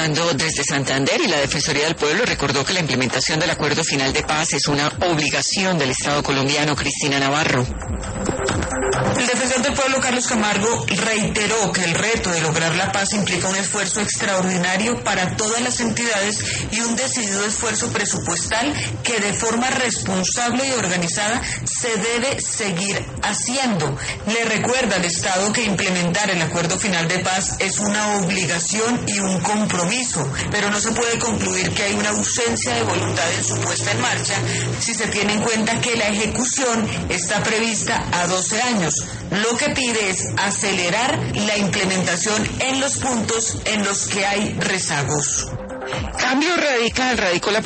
reportando desde Santander, y la Defensoría del Pueblo recordó que la implementación del Acuerdo Final de Paz es una obligación del Estado colombiano. Cristina Navarro. El defensor del pueblo, Carlos Camargo, reiteró que el reto de lograr la paz implica un esfuerzo extraordinario para todas las entidades y un decidido esfuerzo presupuestal que de forma responsable y organizada se debe seguir haciendo. Le recuerda al Estado que implementar el Acuerdo Final de Paz es una obligación y un compromiso, pero no se puede concluir que hay una ausencia de voluntad en su puesta en marcha si se tiene en cuenta que la ejecución está prevista a 12 años. Lo que pide es acelerar la implementación en los puntos en los que hay rezagos. Cambio Radical radicó la